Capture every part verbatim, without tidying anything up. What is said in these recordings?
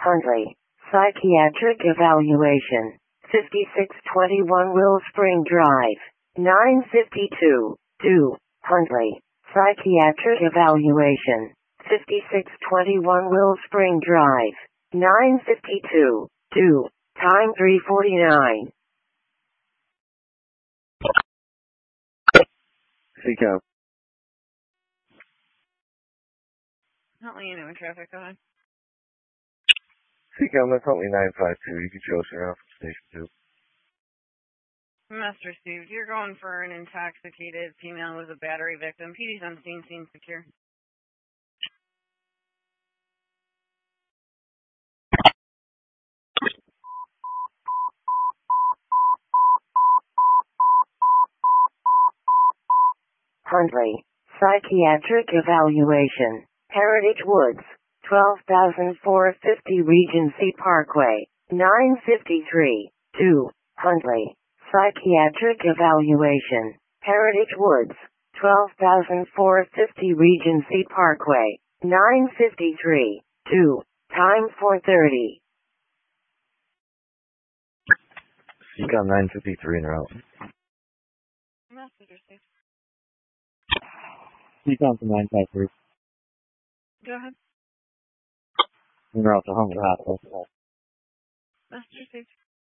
Huntley. Psychiatric evaluation. fifty-six twenty-one Will Spring Drive. nine fifty-two. two. Huntley. Psychiatric evaluation. fifty-six twenty-one Will Spring Drive. nine fifty-two. two. Time three forty-nine. Seco. Huntley, you know in traffic, go ahead. Seco, that's Huntley nine five two. You can show us around from station two. Must received. You're going for an intoxicated female who was a battery victim. P D's on scene, scene secure. Huntley. Psychiatric evaluation. Heritage Woods. twelve thousand four hundred fifty Regency Parkway. nine fifty-three. two. Huntley. Psychiatric evaluation. Heritage Woods. twelve thousand four hundred fifty Regency Parkway. nine fifty-three. two. Time four thirty. Seco nine fifty-three in route. Message received. Seco to nine five three. Go ahead. En route to Huntley Hospital. Message received.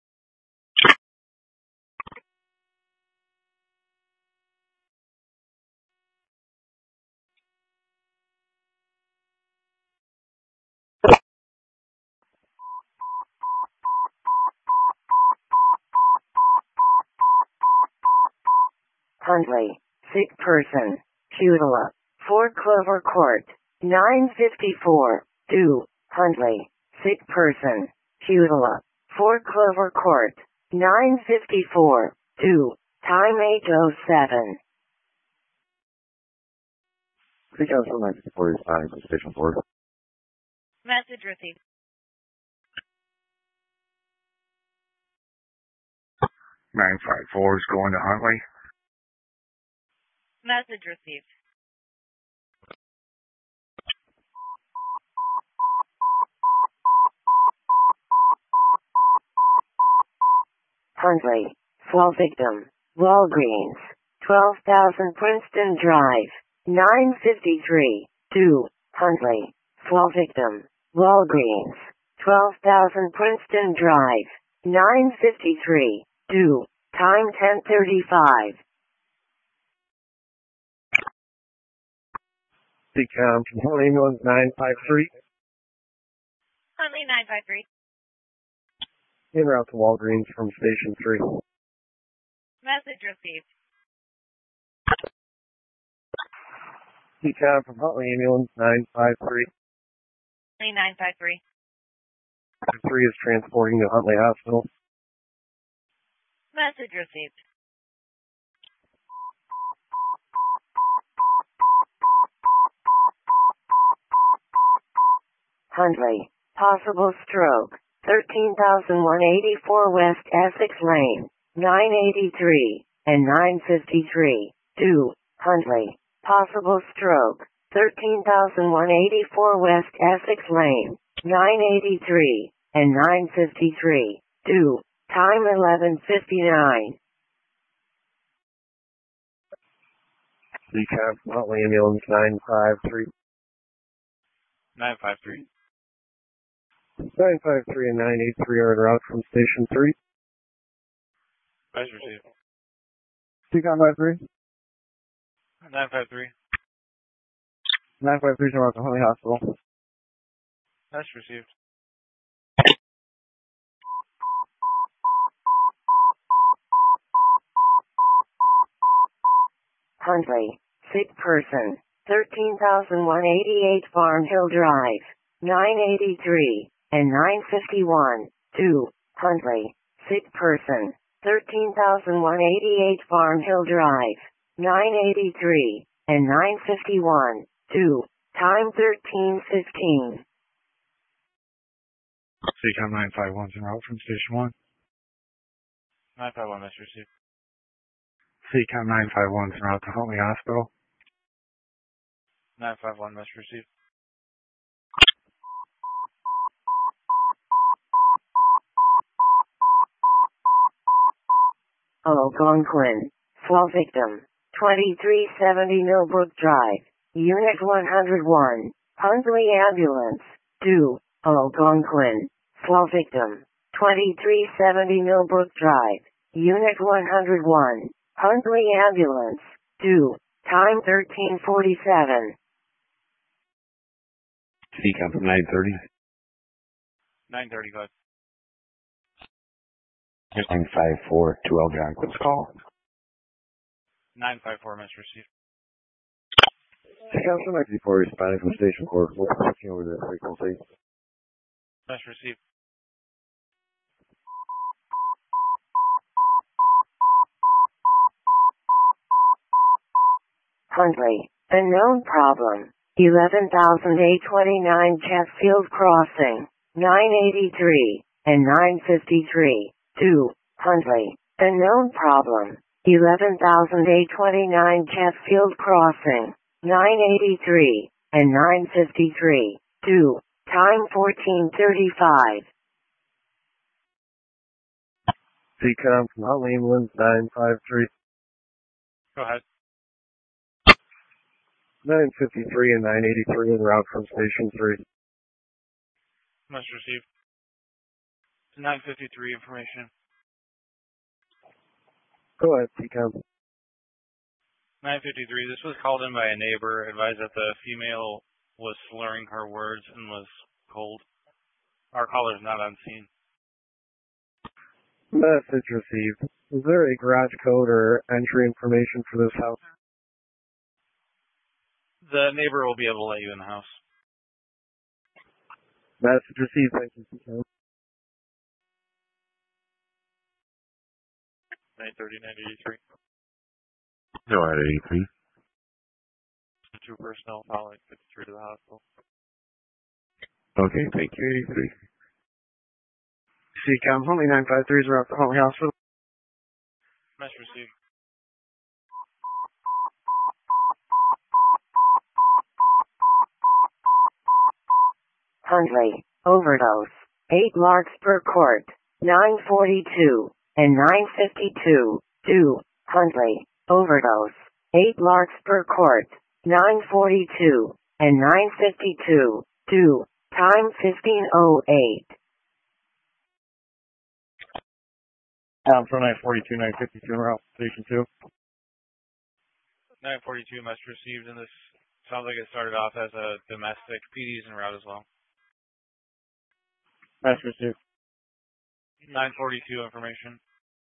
Huntley. Sick person. Putila. four Clover Court. nine fifty-four. two. Huntley. Sick person. Putila. four Clover Court. nine fifty-four. two. Time eight oh seven. Seco from nine fifty-four is fine from station four. Message received. nine five four is going to Huntley. Message received. Huntley. Fall victim. Walgreens. twelve thousand Princeton Drive. nine fifty-three. two. Huntley. Fall victim. Walgreens. twelve thousand Princeton Drive. nine fifty-three. two. Time ten thirty-five. Seco from Huntley ambulance nine five three. Huntley nine five three. En route to Walgreens from station three. Message received. Seco from Huntley ambulance nine five three. Huntley nine five three. three is transporting to Huntley Hospital. Message received. Huntley. Possible stroke. thirteen thousand one hundred eighty-four West Essex Lane. nine eighty-three and nine fifty-three. two. Huntley. Possible stroke. thirteen thousand one hundred eighty-four West Essex Lane. nine eighty-three and nine fifty-three. two. Time eleven fifty-nine. Seco from Huntley ambulance nine five three. nine five three. nine five three and nine eight three are en route from station three. Message received. Seco five three. nine five three. nine five three is en route to Huntley Hospital. Message received. Huntley. Sick person. thirteen thousand one hundred eighty-eight Farm Hill Drive. nine eighty-three and nine fifty-one. two. Huntley. Sick person. thirteen thousand one hundred eighty-eight Farm Hill Drive. nine eighty-three and nine fifty-one. two. Time thirteen fifteen. Seco nine five one is en route from station one. nine five one, message received. Seco nine five one is en route to Huntley Hospital. nine five one, message received. Algonquin. Fall victim. twenty-three seventy Millbrook Drive. Unit one oh one. Huntley Ambulance. Due. Algonquin. Fall victim. twenty-three seventy Millbrook Drive. Unit one oh one. Huntley Ambulance. Due. Time thirteen forty-seven. C COM from nine thirty. nine thirty-five. nine five four, two Algonquin's call. nine five four, message received. C COM from nine fifty-four responding from station court. Looking over the frequency. Message received. Huntley. Unknown problem. eleven thousand eight hundred twenty-nine Chatfield Crossing. nine eighty-three and nine fifty-three. Two. Huntley. Unknown problem. eleven thousand eight hundred twenty-nine Chatfield Crossing. nine eighty-three and nine fifty-three. Two. Time fourteen thirty-five. C COM from Huntley Ambulance nine five three. Go ahead. nine fifty-three and nine eighty-three en route from station three. Message received. nine fifty-three information. Go ahead, C COM. nine fifty-three, this was called in by a neighbor, advised that the female was slurring her words and was cold. Our caller is not on scene. Message received. Is there a garage code or entry information for this house? The neighbor will be able to let you in the house. Message received. Thank you, C COM. nine thirty, nine eighty-three. No, at eighty-three. Two personnel following fifty-three to the hospital. Okay, thank you, eighty-three. C COM, Huntley nine five three is around the Huntley Hospital. Message received. Huntley. Overdose. eight Larkspur Court. nine forty-two and nine fifty-two. Two. Huntley. Overdose. eight Larkspur Court. nine forty-two and nine fifty-two. Two. Time fifteen oh eight. Um, from nine forty-two, nine fifty-two en route station two. nine forty-two, message received, and this sounds like it started off as a domestic. P D's en route as well. Message received. nine forty-two information.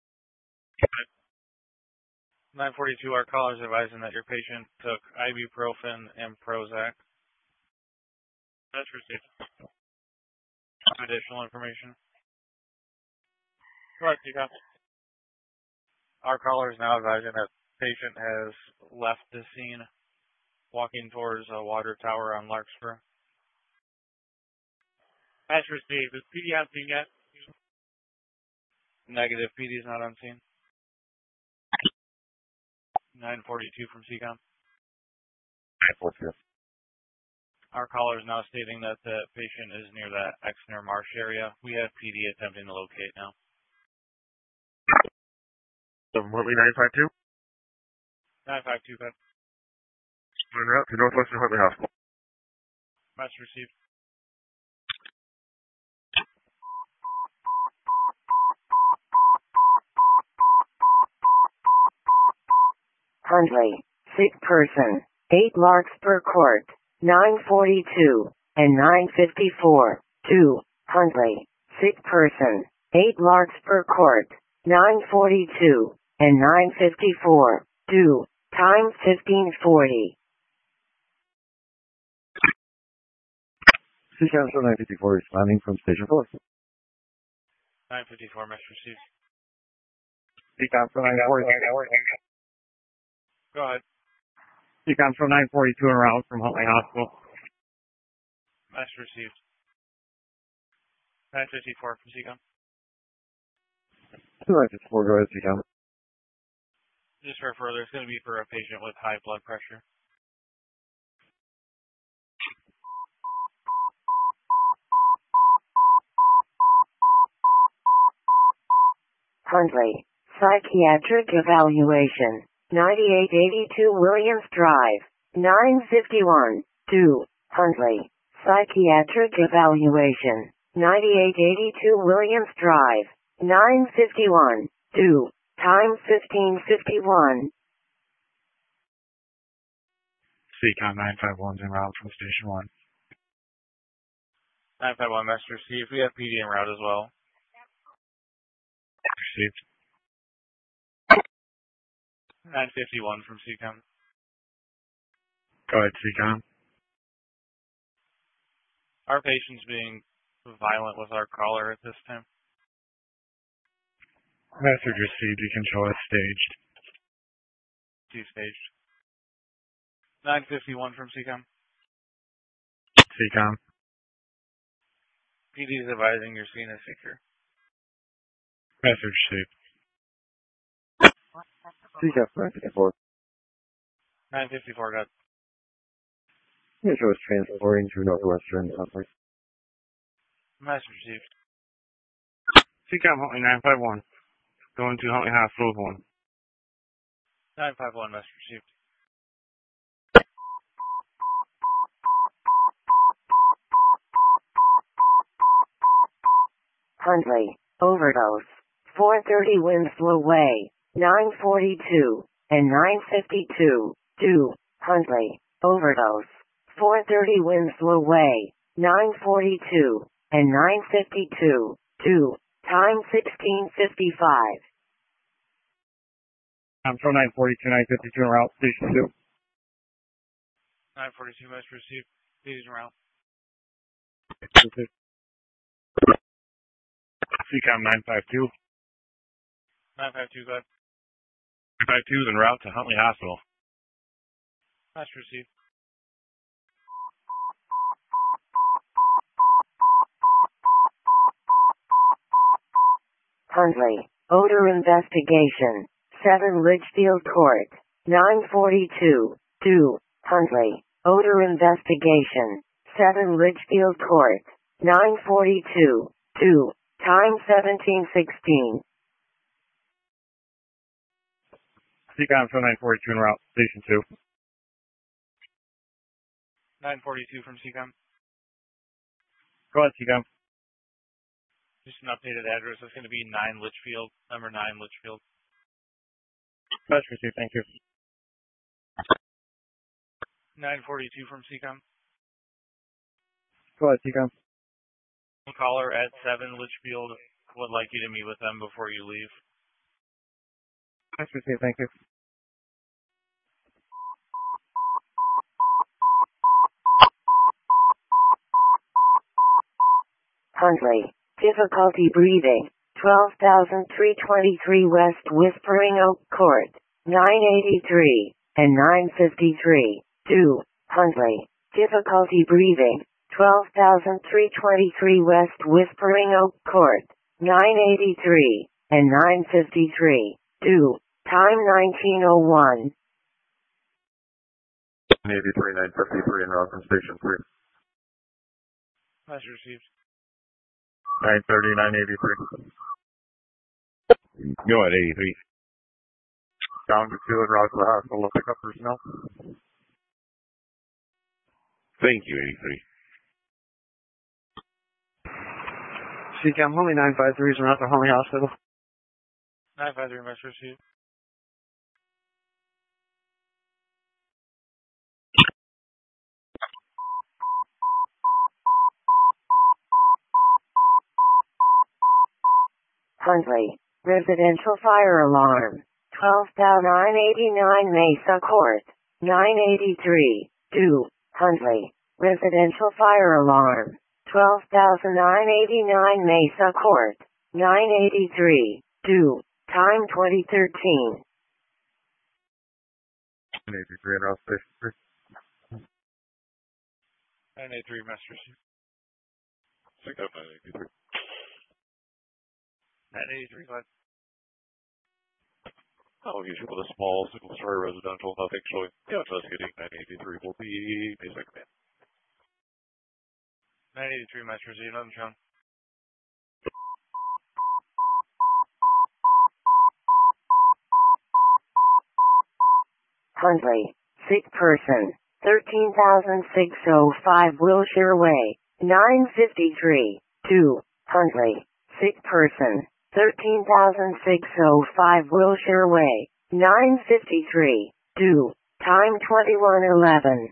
nine forty-two, our callers advising that your patient took ibuprofen and Prozac. That's received. Additional information. Right, you got it. Our caller is now advising that patient has left the scene, walking towards a water tower on Larkspur. That's received. Is P D on scene yet? Negative. P D is not on scene. nine forty-two from C COM. nine forty-two. Our caller is now stating that the patient is near the Exner Marsh area. We have P D attempting to locate now. Huntley nine five two? nine five two, Ben. En route to Northwestern Huntley Hospital. Message received. Huntley. Sick person. eight Larkspur Court. nine forty-two and nine fifty-four. Two. Huntley. Sick person. eight Larkspur Court. nine forty-two and nine fifty-four. Two. Time fifteen forty. C COM from nine fifty-four responding from station four. nine fifty-four, message received. C COM from nine forty. Go ahead. C COM from nine forty-two en route from Huntley Hospital. Message received. nine fifty-four from C COM. nine fifty-four, go ahead, C COM. Just for further, it's going to be for a patient with high blood pressure. Huntley. Psychiatric Evaluation. ninety-eight eighty-two Williams Drive. nine fifty-one. two. Huntley. Psychiatric Evaluation. ninety-eight eighty-two Williams Drive. nine fifty-one. two. Time fifteen fifty-one. C COM nine five one's en route from Station one. nine five one, Master Steve. We have P D en route as well. Received. nine fifty-one from C COM. Go ahead, C COM. Our patient's being violent with our caller at this time. Message received. You can show us staged. C staged. nine fifty-one from C COM. C COM. P D is advising your scene is secure. Message received. C COM nine fifty-four. nine fifty-four, got. Yeah, show us transporting to Northwestern Huntley. Message received. C COM Huntley nine five one. Going to Huntley Hospital with one. nine five one, message received. Huntley. Overdose. four thirty Winslow Way. nine forty-two. And nine fifty-two. two. Huntley. Overdose. four thirty Winslow Way. nine forty-two. And nine fifty-two. two. Time sixteen fifty-five. I'm from nine forty-two, nine fifty-two en route, Station two. nine forty-two, message received. P D's en route. C COM nine five two. nine five two, go ahead. nine five two is en route to Huntley Hospital. Message received. Huntley. Odor Investigation. seven Litchfield Court. nine forty-two. two. Huntley. Odor Investigation. seven Litchfield Court. nine forty-two. two. Time seventeen sixteen. C COM from nine forty-two en route, Station two. nine forty-two from C COM. Go ahead, C COM. Just an updated address. It's going to be nine Litchfield, number nine Litchfield. Message received, thank you. nine forty-two from C COM. Go ahead, C COM. Caller at seven Litchfield would like you to meet with them before you leave. Message received, thank you. Huntley. Difficulty breathing. twelve thousand three hundred twenty-three West Whispering Oak Court. nine eighty-three. And nine fifty-three. two. Huntley. Difficulty breathing. twelve thousand three hundred twenty-three West Whispering Oak Court. nine eighty-three. And nine fifty-three. two. Time nineteen oh one. nine eighty-three, nine fifty-three en route from Station three. Message received. nine thirty, nine eighty-three. Go ahead, eighty-three. Down to two en route to the hospital to pick up personnel. Thank you, eighty-three. C COM Huntley nine five three is en route to Huntley Hospital. nine five three, message received. Huntley. Residential fire alarm. twelve thousand nine eighty-nine Mesa Court. nine eighty-three. two. Huntley. Residential fire alarm. twelve thousand nine eighty-nine Mesa Court. nine eighty-three. two. Time twenty thirteen. nine eighty-three en route to Station three. nine eighty-three, message received. C COM nine eighty-three. nine eighty-three, go ahead. Oh, usually with a small single-story residential, nothing showing. Yeah, investigating nine eighty-three will be basic command. nine eighty-three, message received. Nothing shown. Huntley. Sick person. thirteen thousand six hundred five Wilshire Way. nine fifty-three. two. Huntley. Sick person. thirteen thousand six hundred five Wilshire Way. nine fifty-three. two. Time twenty-one eleven.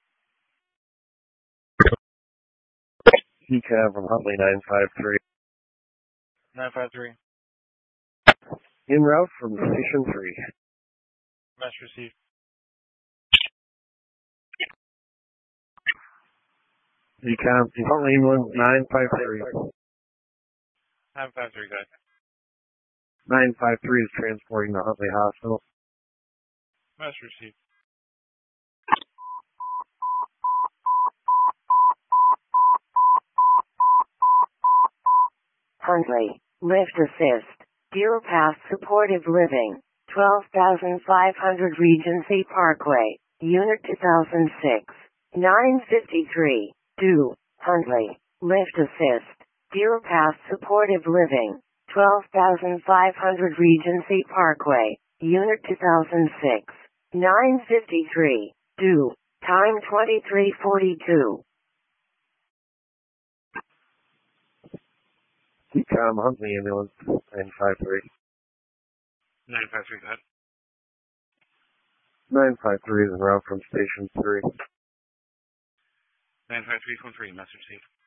C CAM from Huntley nine five three. nine five three. En route from Station three. Message received. C CAM from Huntley nine five three. nine five three, guys. nine five three is transporting to Huntley Hospital. Message received. Huntley. Lift assist. Deer Path Supportive Living. twelve thousand five hundred Regency Parkway. Unit two thousand six. nine fifty-three. two. Huntley. Lift assist. Deer Path Supportive Living. twelve thousand five hundred Regency Parkway. Unit two thousand six. nine fifty-three. two. Time twenty-three forty-two. C CAM Huntley ambulance nine five three. nine five three, go ahead. nine five three is en route from Station three. nine five three one three, message received.